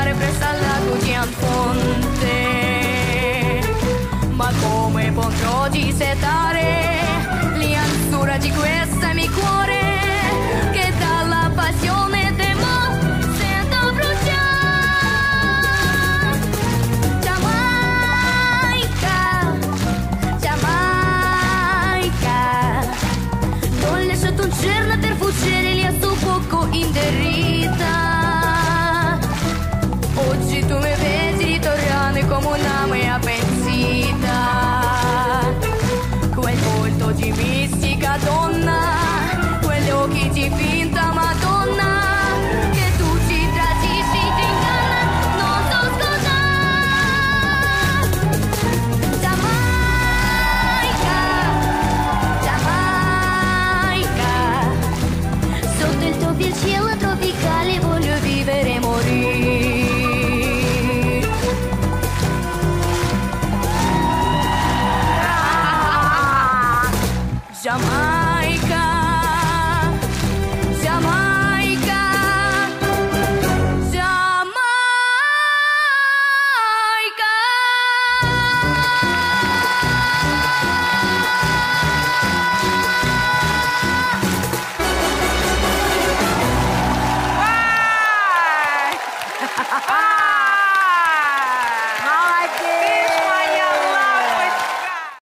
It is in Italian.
mare presso al lago di Anfonte. Ma come potrò dissetare l'ansura di questo mio cuore che dalla passione temo sento bruciare? Giamaica, Giamaica, volle sotto un cerno per fuggire lì a sto poco in derrita. Oggi tu mi vedi ritornare come un'ame a